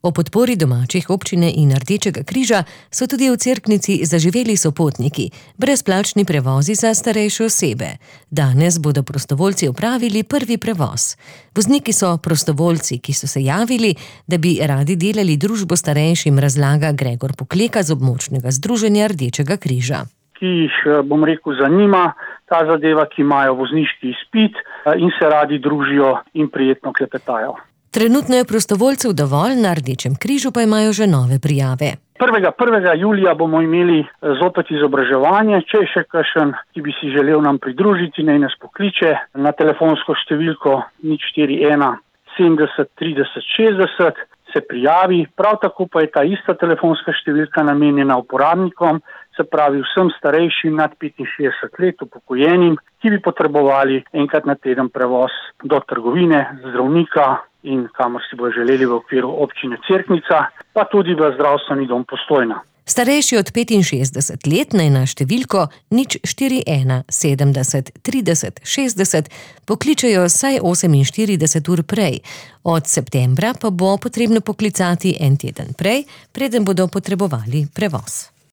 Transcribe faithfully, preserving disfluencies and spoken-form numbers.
O podpori domačih občine in Rdečega križa so tudi v Cerknici zaživeli sopotniki, brezplačni prevozi za starejše osebe. Danes bodo prostovoljci opravili prvi prevoz. Vozniki so prostovoljci, ki so se javili, da bi radi delali družbo starejšim, razlaga Gregor Pokleka z območnega združenja Rdečega križa. Ki jih, bom rekel, zanima ta zadeva, ki imajo vozniški izpit in se radi družijo in prijetno klepetajo. Trenutno je prostovoljcev dovolj, na Rdečem križu pa imajo že nove prijave. prvega prvega julija bomo imeli zopet izobraževanje. Če je še kakšen, ki bi si želel nam pridružiti, naj nas pokliče na telefonsko številko nič štiri ena sedemdeset trideset šestdeset, se prijavi. Prav tako pa je ta ista telefonska številka namenjena uporabnikom, se pravi vsem starejšim nad petinšestdeset let, upokojenim, ki bi potrebovali enkrat na teden prevoz do trgovine, zdravnika in kamor si bo želeli v okviru občine Cerknica, pa tudi v zdravstveni dom Postojna. Starejši od petinšestdeset let naj na številko nič štiri ena sedemdeset trideset šestdeset pokličejo vsaj oseminštirideset ur prej. Od septembra pa bo potrebno poklicati en teden prej, preden bodo potrebovali prevoz.